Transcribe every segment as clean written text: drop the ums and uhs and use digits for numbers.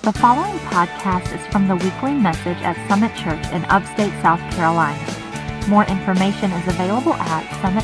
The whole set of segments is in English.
The following podcast is from the weekly message at Summit Church in upstate South Carolina. More information is available at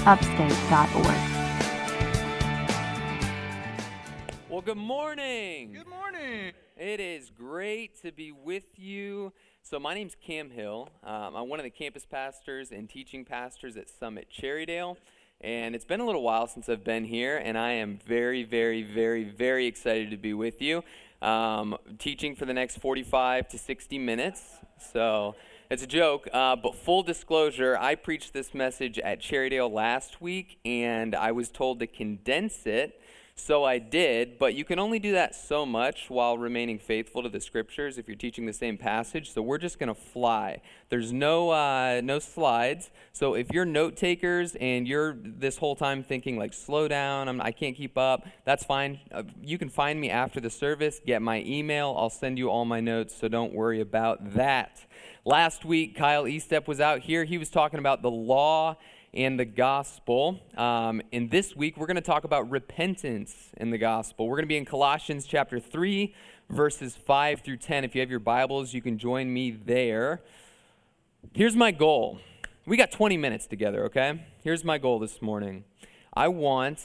summitupstate.org. Well, good morning. Good morning. It is great to be with you. So my name's Cam Hill. I'm one of the campus pastors and teaching pastors at Summit Cherrydale. And it's been a little while since I've been here, and I am very, very, very, very excited to be with you. Teaching for the next 45 to 60 minutes. So it's a joke, but full disclosure, I preached this message at Cherrydale last week, and I was told to condense it. So I did, but you can only do that so much while remaining faithful to the scriptures if you're teaching the same passage. So we're just going to fly. There's no slides. So if you're note takers and you're this whole time thinking like, slow down, I can't keep up, that's fine. You can find me after the service, get my email. I'll send you all my notes, so don't worry about that. Last week, Kyle Estep was out here. He was talking about the law and the gospel. And this week, we're going to talk about repentance in the gospel. We're going to be in Colossians chapter 3, verses 5 through 10. If you have your Bibles, you can join me there. Here's my goal. We got 20 minutes together, okay? Here's my goal this morning. I want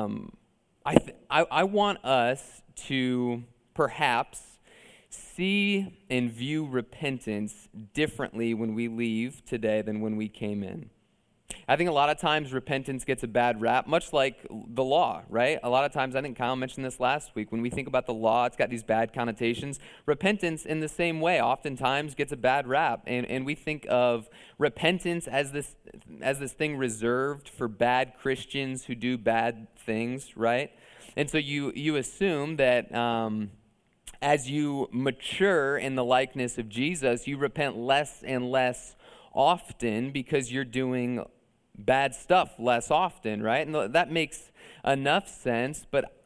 us to perhaps see and view repentance differently when we leave today than when we came in. I think a lot of times repentance gets a bad rap, much like the law, right? A lot of times, I think Kyle mentioned this last week, when we think about the law, it's got these bad connotations. Repentance, in the same way, oftentimes gets a bad rap, and we think of repentance as this thing reserved for bad Christians who do bad things, right? And so you assume that as you mature in the likeness of Jesus, you repent less and less often because you're doing bad stuff less often, right? And that makes enough sense, but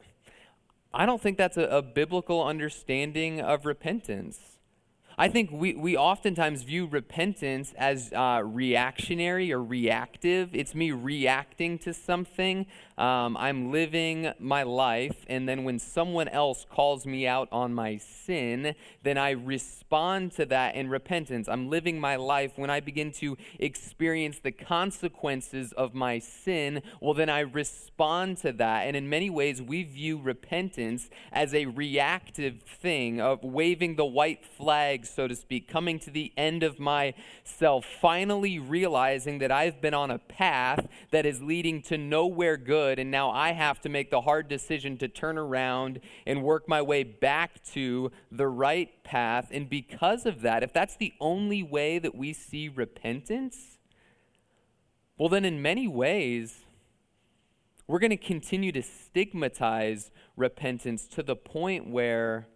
I don't think that's a biblical understanding of repentance. I think we oftentimes view repentance as reactionary or reactive. It's me reacting to something. I'm living my life, and then when someone else calls me out on my sin, then I respond to that in repentance. I'm living my life. When I begin to experience the consequences of my sin, well, then I respond to that. And in many ways, we view repentance as a reactive thing of waving the white flag, so to speak, coming to the end of myself, finally realizing that I've been on a path that is leading to nowhere good, and now I have to make the hard decision to turn around and work my way back to the right path. And because of that, if that's the only way that we see repentance, well, then in many ways, we're going to continue to stigmatize repentance to the point where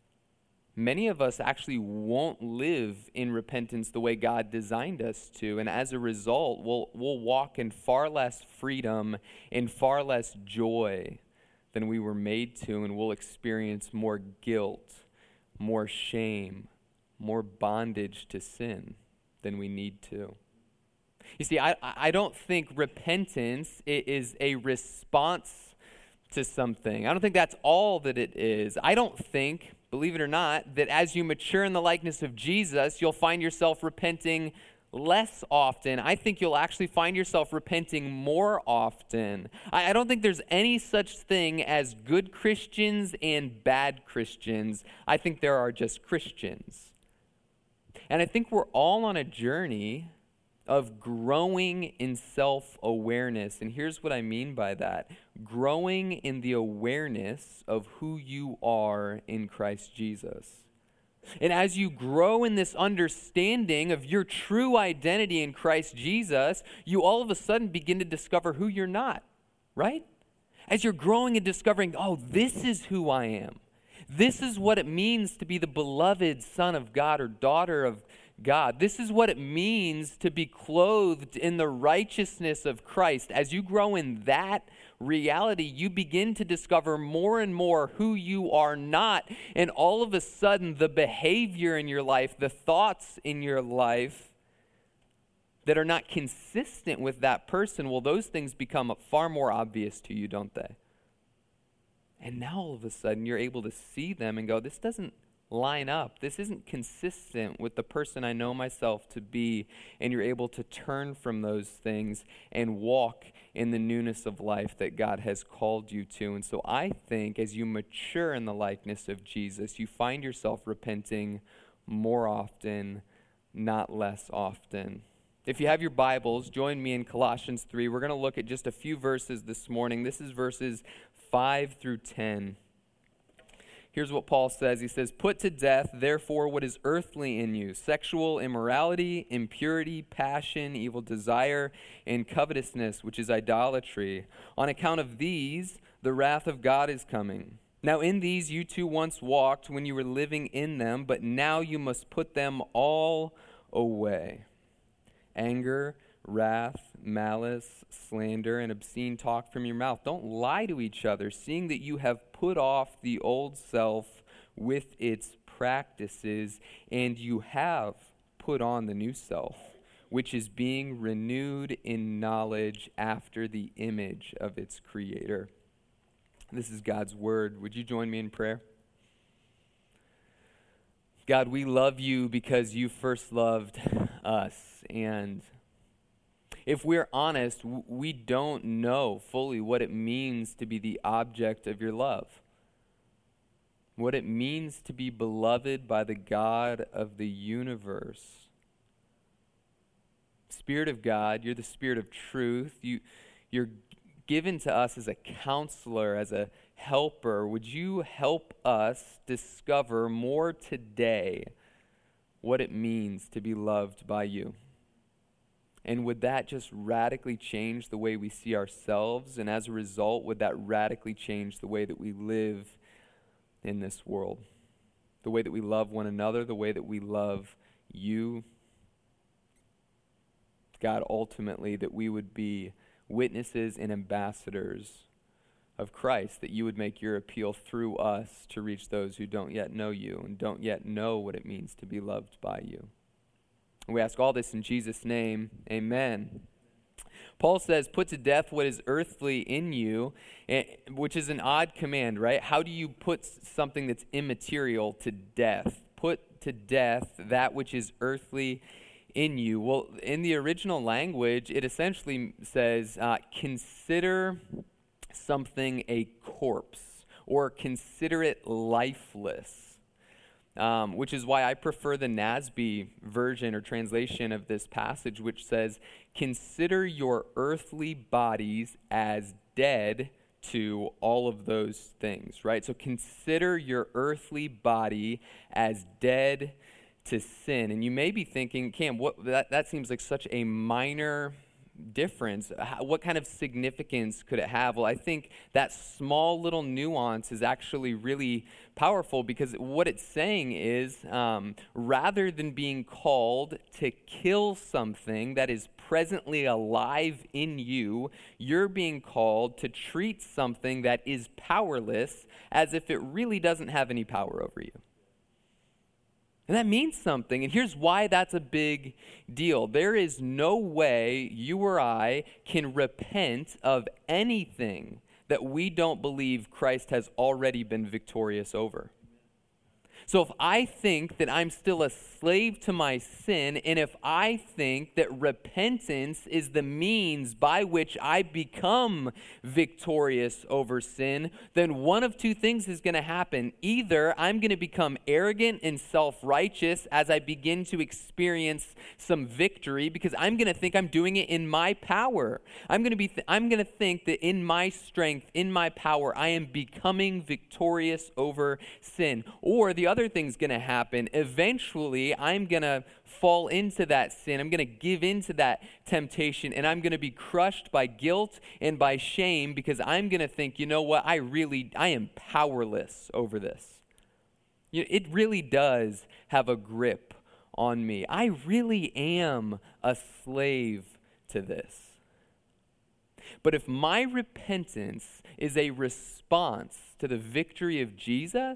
many of us actually won't live in repentance the way God designed us to, and as a result, we'll walk in far less freedom and far less joy than we were made to, and we'll experience more guilt, more shame, more bondage to sin than we need to. You see, I don't think repentance is a response to something. I don't think that's all that it is. I don't think, believe it or not, that as you mature in the likeness of Jesus, you'll find yourself repenting less often. I think you'll actually find yourself repenting more often. I don't think there's any such thing as good Christians and bad Christians. I think there are just Christians. And I think we're all on a journey of growing in self-awareness. And here's what I mean by that. Growing in the awareness of who you are in Christ Jesus. And as you grow in this understanding of your true identity in Christ Jesus, you all of a sudden begin to discover who you're not, right? As you're growing and discovering, oh, this is who I am. This is what it means to be the beloved son of God or daughter of God. This is what it means to be clothed in the righteousness of Christ. As you grow in that reality, you begin to discover more and more who you are not. And all of a sudden, the behavior in your life, the thoughts in your life that are not consistent with that person, well, those things become far more obvious to you, don't they? And now all of a sudden, you're able to see them and go, this doesn't line up. This isn't consistent with the person I know myself to be, and you're able to turn from those things and walk in the newness of life that God has called you to. And so I think as you mature in the likeness of Jesus, you find yourself repenting more often, not less often. If you have your Bibles, join me in Colossians 3. We're going to look at just a few verses this morning. This is verses 5 through 10. Here's what Paul says. He says, "Put to death, therefore, what is earthly in you, sexual immorality, impurity, passion, evil desire, and covetousness, which is idolatry. On account of these, the wrath of God is coming. Now in these you too once walked when you were living in them, but now you must put them all away. Anger, wrath, malice, slander, and obscene talk from your mouth. Don't lie to each other, seeing that you have put off the old self with its practices, and you have put on the new self, which is being renewed in knowledge after the image of its creator." This is God's word. Would you join me in prayer? God, we love you because you first loved us, and if we're honest, we don't know fully what it means to be the object of your love, what it means to be beloved by the God of the universe. Spirit of God, you're the Spirit of truth. You're given to us as a counselor, as a helper. Would you help us discover more today what it means to be loved by you? And would that just radically change the way we see ourselves? And as a result, would that radically change the way that we live in this world? The way that we love one another, the way that we love you? God, ultimately, that we would be witnesses and ambassadors of Christ, that you would make your appeal through us to reach those who don't yet know you and don't yet know what it means to be loved by you. We ask all this in Jesus' name, amen. Paul says, put to death what is earthly in you, which is an odd command, right? How do you put something that's immaterial to death? Put to death that which is earthly in you. Well, in the original language, it essentially says, consider something a corpse, or consider it lifeless. Which is why I prefer the NASB version or translation of this passage, which says, consider your earthly bodies as dead to all of those things, right? So consider your earthly body as dead to sin. And you may be thinking, Cam, that seems like such a minor difference. What kind of significance could it have? Well, I think that small little nuance is actually really powerful, because what it's saying is rather than being called to kill something that is presently alive in you, you're being called to treat something that is powerless as if it really doesn't have any power over you. And that means something, and here's why that's a big deal. There is no way you or I can repent of anything that we don't believe Christ has already been victorious over. So if I think that I'm still a slave to my sin, and if I think that repentance is the means by which I become victorious over sin, then one of two things is going to happen. Either I'm going to become arrogant and self-righteous as I begin to experience some victory, because I'm going to think I'm doing it in my power. I'm going to think that in my strength, in my power, I am becoming victorious over sin. Or the other thing's going to happen. Eventually, I'm going to fall into that sin. I'm going to give into that temptation, and I'm going to be crushed by guilt and by shame, because I'm going to think, you know what, I am powerless over this. It really does have a grip on me. I really am a slave to this. But if my repentance is a response to the victory of Jesus,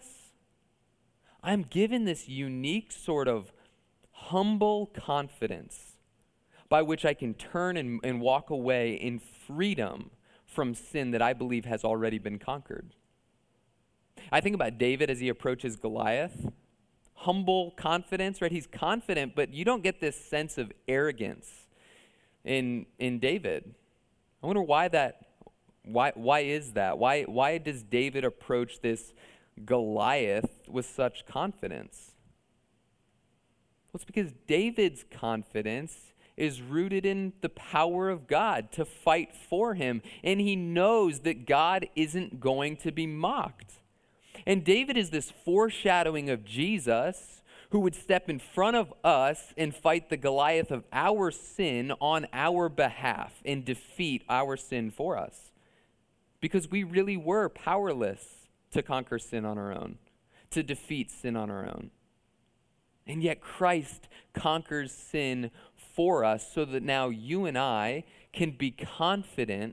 I'm given this unique sort of humble confidence by which I can turn and walk away in freedom from sin that I believe has already been conquered. I think about David as he approaches Goliath. humble confidence, right? He's confident, but you don't get this sense of arrogance in David. I wonder why is that? Why does David approach this Goliath with such confidence? Well, it's because David's confidence is rooted in the power of God to fight for him, and he knows that God isn't going to be mocked. And David is this foreshadowing of Jesus, who would step in front of us and fight the Goliath of our sin on our behalf and defeat our sin for us. Because we really were powerless to conquer sin on our own, to defeat sin on our own. And yet Christ conquers sin for us so that now you and I can be confident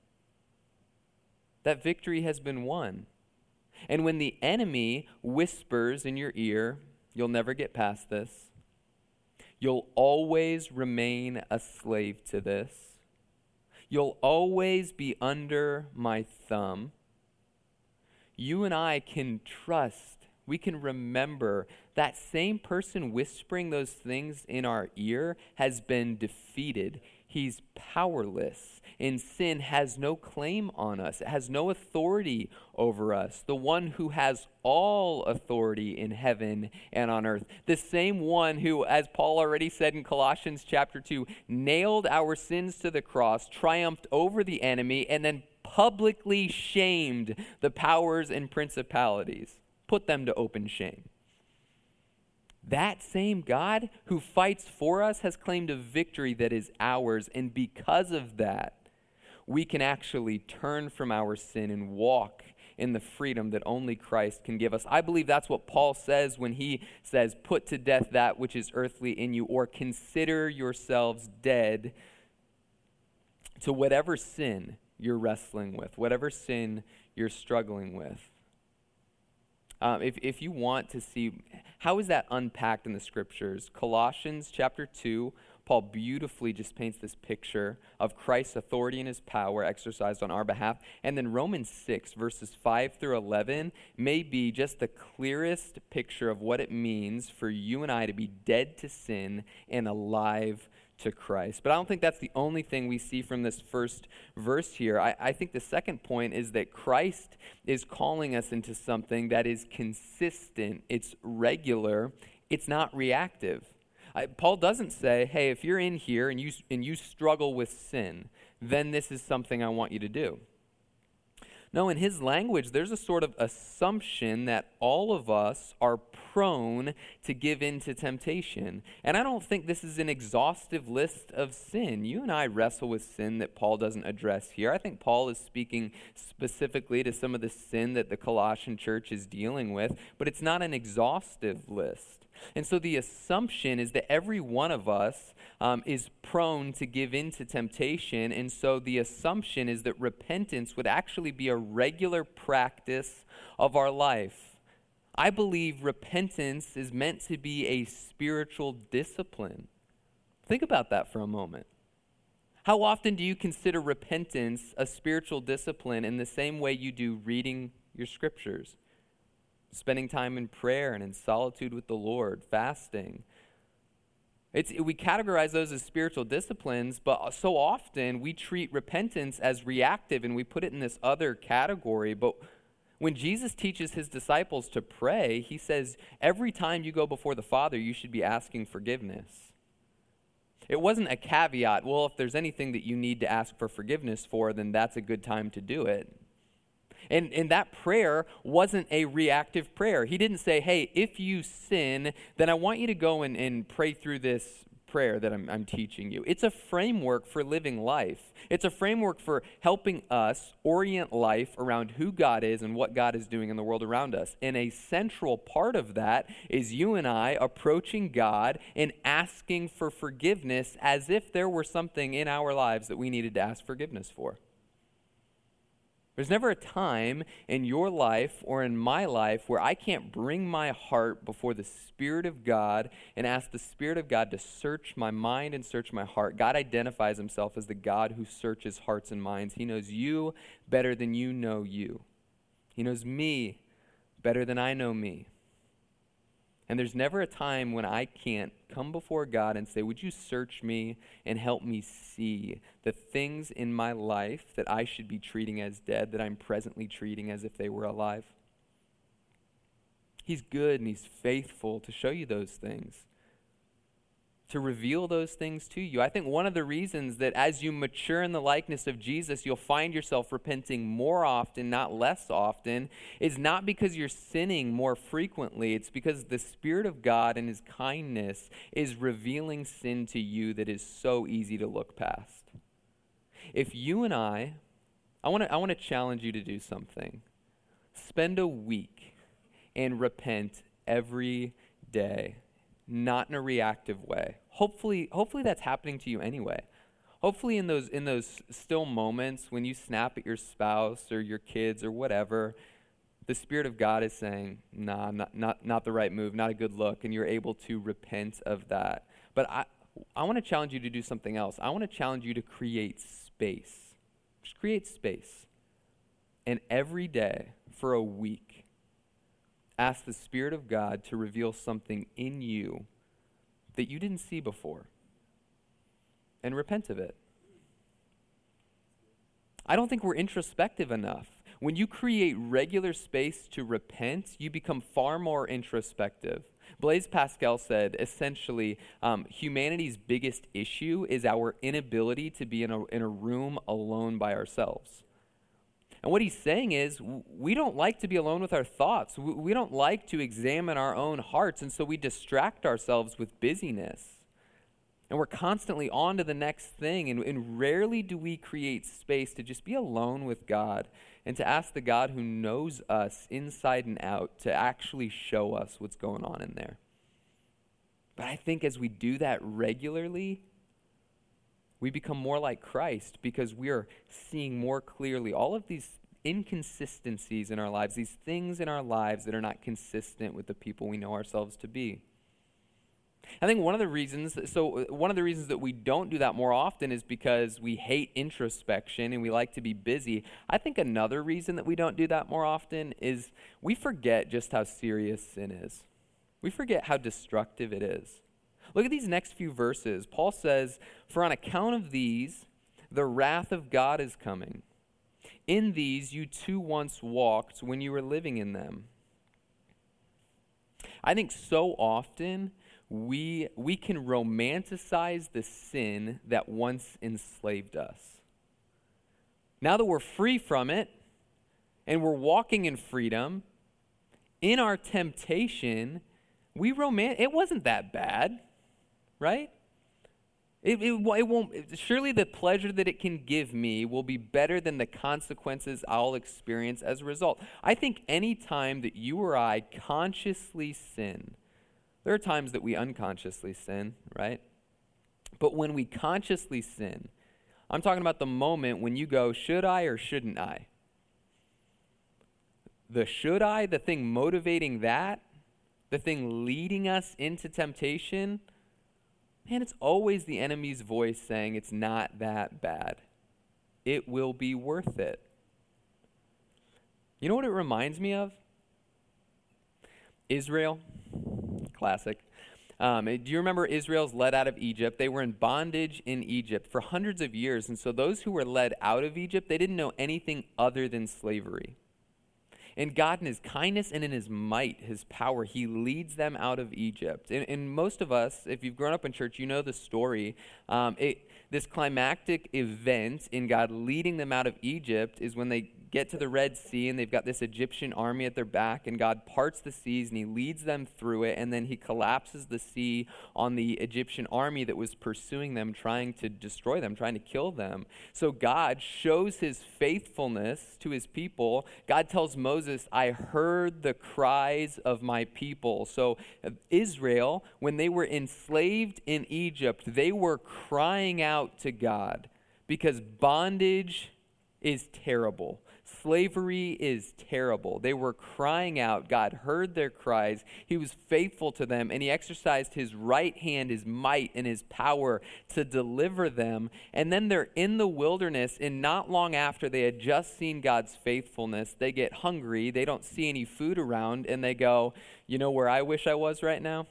that victory has been won. And when the enemy whispers in your ear, you'll never get past this, you'll always remain a slave to this, you'll always be under my thumb, you and I can trust, we can remember that same person whispering those things in our ear has been defeated. He's powerless, and sin has no claim on us. It has no authority over us. The one who has all authority in heaven and on earth. The same one who, as Paul already said in Colossians chapter 2, nailed our sins to the cross, triumphed over the enemy, and then publicly shamed the powers and principalities. Put them to open shame. That same God who fights for us has claimed a victory that is ours, and because of that, we can actually turn from our sin and walk in the freedom that only Christ can give us. I believe that's what Paul says when he says, put to death that which is earthly in you, or consider yourselves dead to whatever sin you're wrestling with, whatever sin you're struggling with. If you want to see, how is that unpacked in the scriptures? Colossians chapter 2, Paul beautifully just paints this picture of Christ's authority and his power exercised on our behalf. And then Romans 6, verses 5 through 11, may be just the clearest picture of what it means for you and I to be dead to sin and alive to Christ. But I don't think that's the only thing we see from this first verse here. I think the second point is that Christ is calling us into something that is consistent, it's regular, it's not reactive. Paul doesn't say, hey, if you're in here and you struggle with sin, then this is something I want you to do. No, in his language, there's a sort of assumption that all of us are prone to give in to temptation. And I don't think this is an exhaustive list of sin. You and I wrestle with sin that Paul doesn't address here. I think Paul is speaking specifically to some of the sin that the Colossian church is dealing with, but it's not an exhaustive list. And so the assumption is that every one of us is prone to give in to temptation, and so the assumption is that repentance would actually be a regular practice of our life. I believe repentance is meant to be a spiritual discipline. Think about that for a moment. How often do you consider repentance a spiritual discipline in the same way you do reading your scriptures? Spending time in prayer and in solitude with the Lord, fasting. We categorize those as spiritual disciplines, but so often we treat repentance as reactive and we put it in this other category. But when Jesus teaches his disciples to pray, he says, every time you go before the Father, you should be asking forgiveness. It wasn't a caveat, well, if there's anything that you need to ask for forgiveness for, then that's a good time to do it. And that prayer wasn't a reactive prayer. He didn't say, hey, if you sin, then I want you to go and pray through this prayer that I'm teaching you. It's a framework for living life. It's a framework for helping us orient life around who God is and what God is doing in the world around us. And a central part of that is you and I approaching God and asking for forgiveness as if there were something in our lives that we needed to ask forgiveness for. There's never a time in your life or in my life where I can't bring my heart before the Spirit of God and ask the Spirit of God to search my mind and search my heart. God identifies himself as the God who searches hearts and minds. He knows you better than you know you. He knows me better than I know me. And there's never a time when I can't come before God and say, would you search me and help me see the things in my life that I should be treating as dead, that I'm presently treating as if they were alive? He's good and he's faithful to show you those things, to reveal those things to you. I think one of the reasons that as you mature in the likeness of Jesus, you'll find yourself repenting more often, not less often, is not because you're sinning more frequently. It's because the Spirit of God and his kindness is revealing sin to you that is so easy to look past. If you and I want to challenge you to do something. Spend a week and repent every day, not in a reactive way. Hopefully that's happening to you anyway. Hopefully in those still moments when you snap at your spouse or your kids or whatever, the Spirit of God is saying, nah, not the right move, not a good look, and you're able to repent of that. But I want to challenge you to do something else. I want to challenge you to create space. Just create space. And every day for a week, ask the Spirit of God to reveal something in you that you didn't see before, and repent of it. I don't think we're introspective enough. When you create regular space to repent, you become far more introspective. Blaise Pascal said, essentially, humanity's biggest issue is our inability to be in a room alone by ourselves. And what he's saying is, we don't like to be alone with our thoughts. We don't like to examine our own hearts, and so we distract ourselves with busyness. And we're constantly on to the next thing, and rarely do we create space to just be alone with God and to ask the God who knows us inside and out to actually show us what's going on in there. But I think as we do that regularly, we become more like Christ because we are seeing more clearly all of these inconsistencies in our lives, these things in our lives that are not consistent with the people we know ourselves to be. I think one of the reasons that we don't do that more often is because we hate introspection and we like to be busy. I think another reason that we don't do that more often is we forget just how serious sin is. We forget how destructive it is. Look at these next few verses. Paul says, "For on account of these, the wrath of God is coming. In these you too once walked when you were living in them." I think so often we can romanticize the sin that once enslaved us. Now that we're free from it and we're walking in freedom, in our temptation, it wasn't that bad. Right? It won't. Surely the pleasure that it can give me will be better than the consequences I'll experience as a result. I think any time that you or I consciously sin, there are times that we unconsciously sin, right? But when we consciously sin, I'm talking about the moment when you go, should I or shouldn't I? The should I, the thing motivating that, the thing leading us into temptation, man, it's always the enemy's voice saying it's not that bad. It will be worth it. You know what it reminds me of? Israel. Classic. Do you remember Israel's led out of Egypt? They were in bondage in Egypt for hundreds of years. And so those who were led out of Egypt, they didn't know anything other than slavery. And God, in his kindness and in his might, his power, he leads them out of Egypt. And most of us, if you've grown up in church, you know the story. This climactic event in God leading them out of Egypt is when they get to the Red Sea and they've got this Egyptian army at their back, and God parts the seas and he leads them through it, and then he collapses the sea on the Egyptian army that was pursuing them, trying to destroy them, trying to kill them. So God shows his faithfulness to his people. God tells Moses, "I heard the cries of my people." So Israel, when they were enslaved in Egypt, they were crying out to God because bondage is terrible. Slavery is terrible. They were crying out. God heard their cries. He was faithful to them, and he exercised his right hand, his might, and his power to deliver them. And then they're in the wilderness, and not long after they had just seen God's faithfulness, they get hungry. They don't see any food around, and they go, you know where I wish I was right now?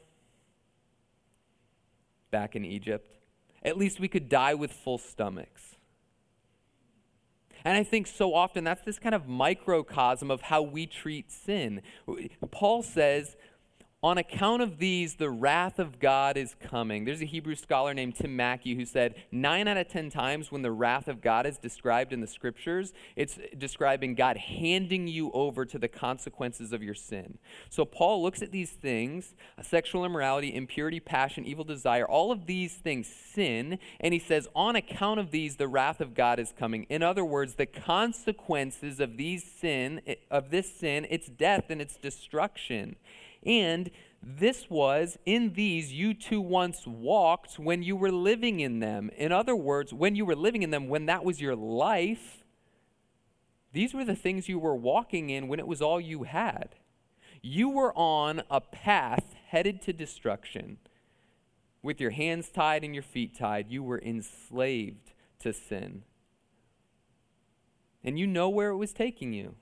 Back in Egypt. At least we could die with full stomachs. And I think so often that's this kind of microcosm of how we treat sin. Paul says, on account of these, the wrath of God is coming. There's a Hebrew scholar named Tim Mackey who said 9 out of 10 times when the wrath of God is described in the scriptures, it's describing God handing you over to the consequences of your sin. So Paul looks at these things, sexual immorality, impurity, passion, evil desire, all of these things, sin, and he says, on account of these, the wrath of God is coming. In other words, the consequences of this sin, it's death and it's destruction. And this was, in these you too once walked when you were living in them. In other words, when you were living in them, when that was your life, these were the things you were walking in when it was all you had. You were on a path headed to destruction. With your hands tied and your feet tied, you were enslaved to sin. And you know where it was taking you.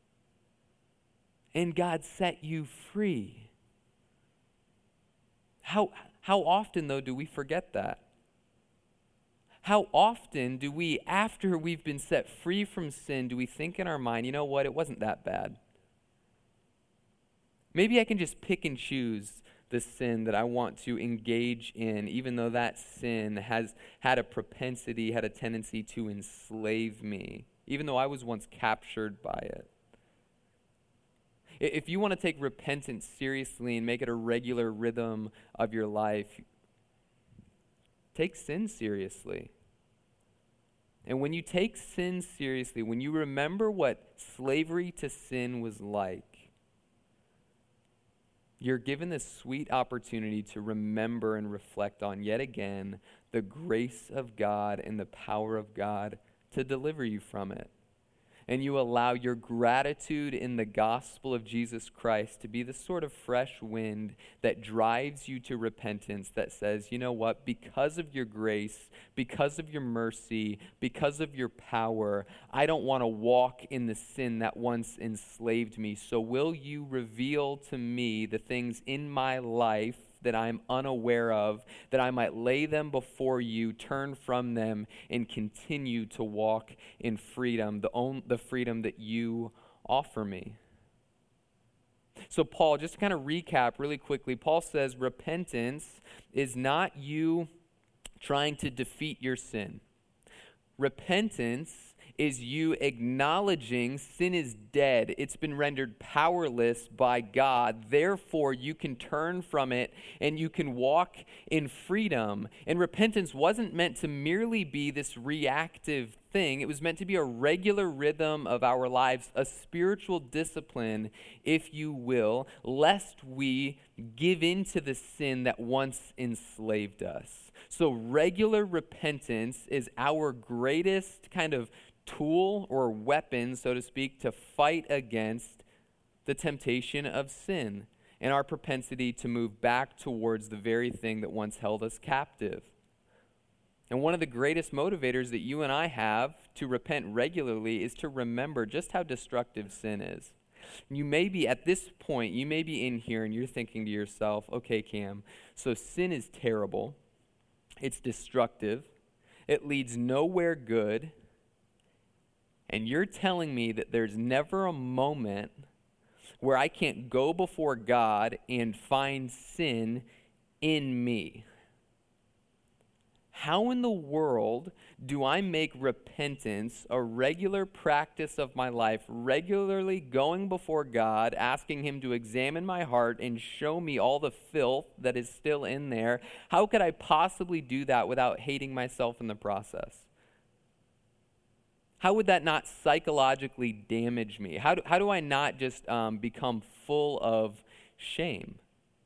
And God set you free. How often, though, do we forget that? How often do we, after we've been set free from sin, do we think in our mind, you know what, it wasn't that bad. Maybe I can just pick and choose the sin that I want to engage in, even though that sin has had a propensity, had a tendency to enslave me, even though I was once captured by it. If you want to take repentance seriously and make it a regular rhythm of your life, take sin seriously. And when you take sin seriously, when you remember what slavery to sin was like, you're given this sweet opportunity to remember and reflect on yet again the grace of God and the power of God to deliver you from it. And you allow your gratitude in the gospel of Jesus Christ to be the sort of fresh wind that drives you to repentance, that says, you know what, because of your grace, because of your mercy, because of your power, I don't want to walk in the sin that once enslaved me. So will you reveal to me the things in my life that I'm unaware of, that I might lay them before you, turn from them, and continue to walk in freedom, the freedom that you offer me. So Paul, just to kind of recap really quickly, Paul says repentance is not you trying to defeat your sin. Repentance is you acknowledging sin is dead. It's been rendered powerless by God. Therefore, you can turn from it and you can walk in freedom. And repentance wasn't meant to merely be this reactive thing. It was meant to be a regular rhythm of our lives, a spiritual discipline, if you will, lest we give in to the sin that once enslaved us. So regular repentance is our greatest kind of tool or weapon, so to speak, to fight against the temptation of sin and our propensity to move back towards the very thing that once held us captive. And one of the greatest motivators that you and I have to repent regularly is to remember just how destructive sin is. You may be, at this point, you may be in here and you're thinking to yourself, okay, Cam, so sin is terrible, it's destructive, it leads nowhere good, and you're telling me that there's never a moment where I can't go before God and find sin in me. How in the world do I make repentance a regular practice of my life, regularly going before God, asking him to examine my heart and show me all the filth that is still in there? How could I possibly do that without hating myself in the process? How would that not psychologically damage me? How do I not just become full of shame?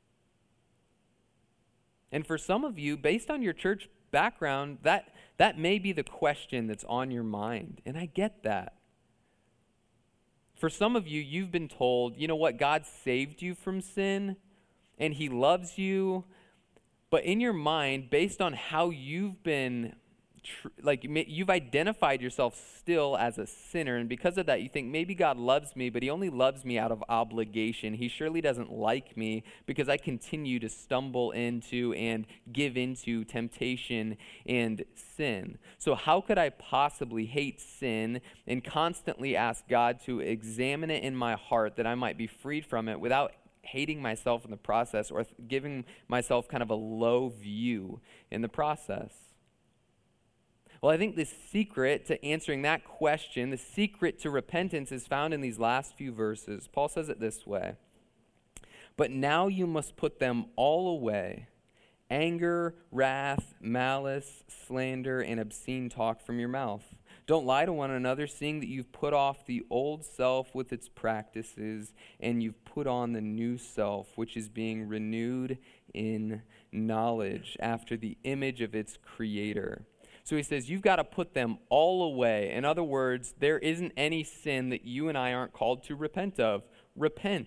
And for some of you, based on your church background, that may be the question that's on your mind. And I get that. For some of you, you've been told, you know what, God saved you from sin, and he loves you, but in your mind, based on how you've been, you've identified yourself still as a sinner, and because of that, you think maybe God loves me, but he only loves me out of obligation. He surely doesn't like me because I continue to stumble into and give into temptation and sin. So how could I possibly hate sin and constantly ask God to examine it in my heart that I might be freed from it without hating myself in the process or giving myself kind of a low view in the process? Well, I think the secret to answering that question, the secret to repentance, is found in these last few verses. Paul says it this way: "But now you must put them all away, anger, wrath, malice, slander, and obscene talk from your mouth. Don't lie to one another, seeing that you've put off the old self with its practices, and you've put on the new self, which is being renewed in knowledge after the image of its creator." So he says, you've got to put them all away. In other words, there isn't any sin that you and I aren't called to repent of. Repent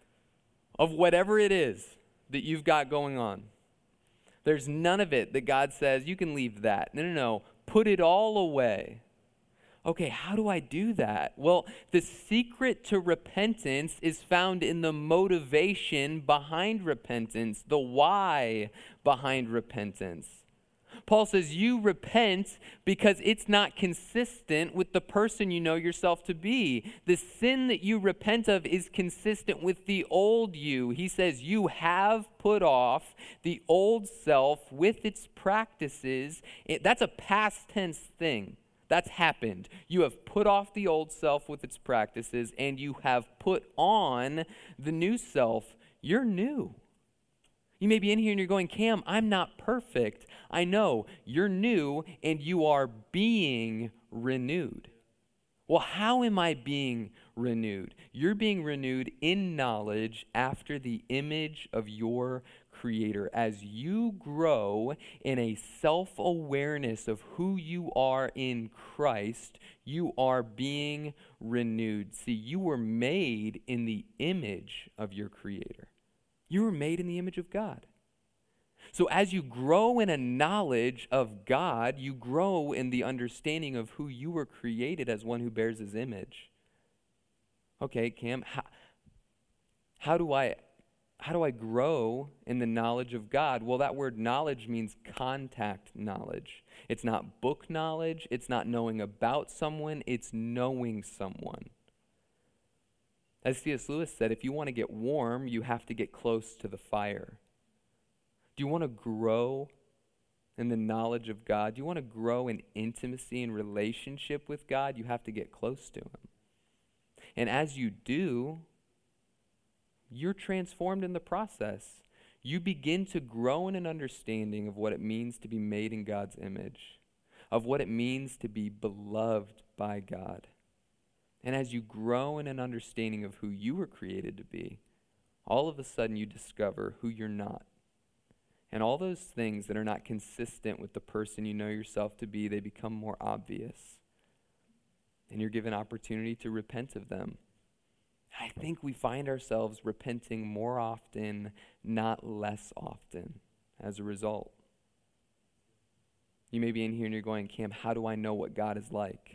of whatever it is that you've got going on. There's none of it that God says, you can leave that. No. Put it all away. Okay, how do I do that? Well, the secret to repentance is found in the motivation behind repentance, the why behind repentance. Paul says you repent because it's not consistent with the person you know yourself to be. The sin that you repent of is consistent with the old you. He says you have put off the old self with its practices. That's a past tense thing. That's happened. You have put off the old self with its practices, and you have put on the new self. You're new. You may be in here and you're going, Cam, I'm not perfect. I know. You're new and you are being renewed. Well, how am I being renewed? You're being renewed in knowledge after the image of your Creator. As you grow in a self-awareness of who you are in Christ, you are being renewed. See, you were made in the image of your Creator. You were made in the image of God. So as you grow in a knowledge of God, you grow in the understanding of who you were created as one who bears his image. Okay, Cam, how do I grow in the knowledge of God? Well, that word knowledge means contact knowledge. It's not book knowledge. It's not knowing about someone. It's knowing someone. As C.S. Lewis said, if you want to get warm, you have to get close to the fire. Do you want to grow in the knowledge of God? Do you want to grow in intimacy and relationship with God? You have to get close to him. And as you do, you're transformed in the process. You begin to grow in an understanding of what it means to be made in God's image, of what it means to be beloved by God. And as you grow in an understanding of who you were created to be, all of a sudden you discover who you're not. And all those things that are not consistent with the person you know yourself to be, they become more obvious. And you're given opportunity to repent of them. I think we find ourselves repenting more often, not less often, as a result. You may be in here and you're going, Cam, how do I know what God is like?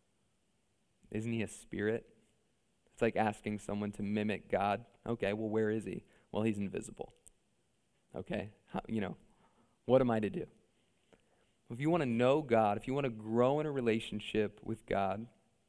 Isn't he a spirit? It's like asking someone to mimic God. Okay, well, where is he? Well, he's invisible. Okay, what am I to do? If you want to know God, if you want to grow in a relationship with God,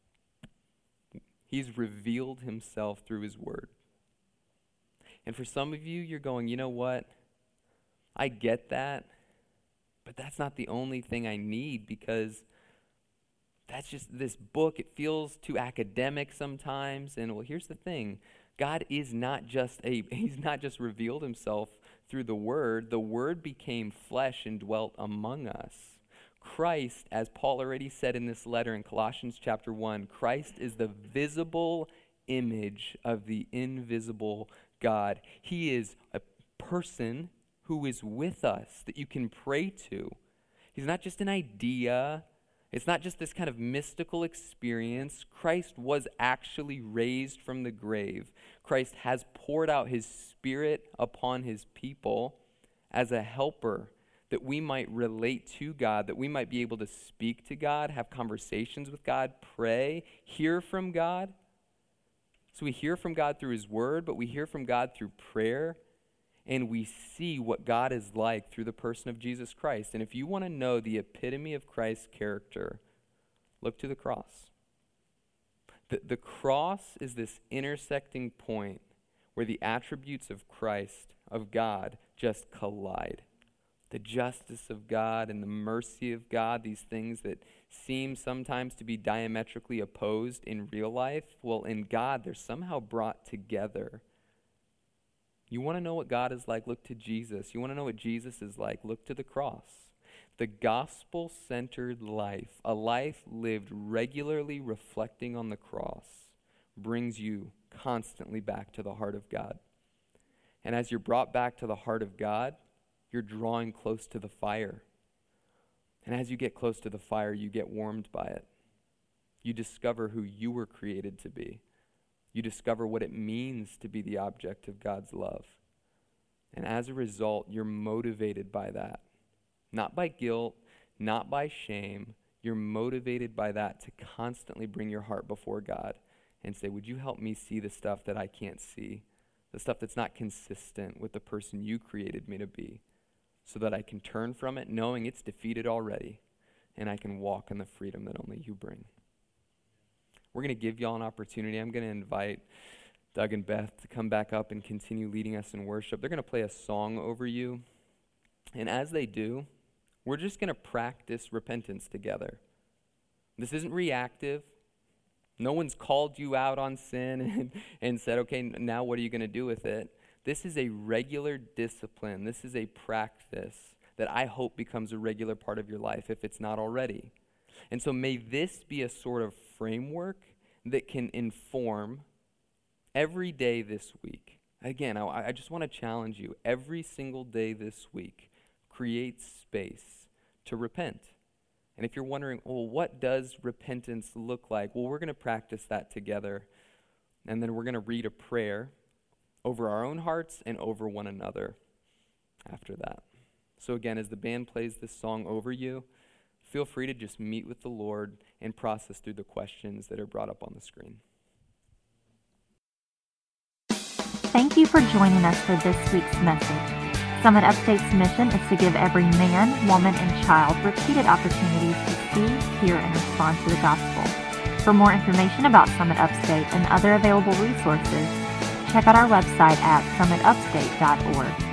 he's revealed himself through his word. And for some of you, you're going, you know what? I get that, but that's not the only thing I need, because that's just this book. It feels too academic sometimes. And well, here's the thing. God is not just he's not just revealed himself through the Word. The Word became flesh and dwelt among us. Christ, as Paul already said in this letter in Colossians chapter 1, Christ is the visible image of the invisible God. He is a person who is with us that you can pray to. He's not just an idea, It's not just this kind of mystical experience. Christ was actually raised from the grave. Christ has poured out his Spirit upon his people as a helper, that we might relate to God, that we might be able to speak to God, have conversations with God, pray, hear from God. So we hear from God through his word, but we hear from God through prayer, and we see what God is like through the person of Jesus Christ. And if you want to know the epitome of Christ's character, look to the cross. The cross is this intersecting point where the attributes of Christ, of God, just collide. The justice of God and the mercy of God, these things that seem sometimes to be diametrically opposed in real life, well, in God, they're somehow brought together. You want to know what God is like? Look to Jesus. You want to know what Jesus is like? Look to the cross. The gospel-centered life, a life lived regularly reflecting on the cross, brings you constantly back to the heart of God. And as you're brought back to the heart of God, you're drawing close to the fire. And as you get close to the fire, you get warmed by it. You discover who you were created to be. You discover what it means to be the object of God's love. And as a result, you're motivated by that. Not by guilt, not by shame. You're motivated by that to constantly bring your heart before God and say, would you help me see the stuff that I can't see? The stuff that's not consistent with the person you created me to be, so that I can turn from it knowing it's defeated already, and I can walk in the freedom that only you bring. We're going to give y'all an opportunity. I'm going to invite Doug and Beth to come back up and continue leading us in worship. They're going to play a song over you, and as they do, we're just going to practice repentance together. This isn't reactive. No one's called you out on sin and said, okay, now what are you going to do with it? This is a regular discipline. This is a practice that I hope becomes a regular part of your life if it's not already. And so may this be a sort of framework that can inform every day this week. Again, I just want to challenge you. Every single day this week, create space to repent. And if you're wondering, well, what does repentance look like? Well, we're going to practice that together. And then we're going to read a prayer over our own hearts and over one another after that. So again, as the band plays this song over you, feel free to just meet with the Lord and process through the questions that are brought up on the screen. Thank you for joining us for this week's message. Summit Upstate's mission is to give every man, woman, and child repeated opportunities to see, hear, and respond to the gospel. For more information about Summit Upstate and other available resources, check out our website at summitupstate.org.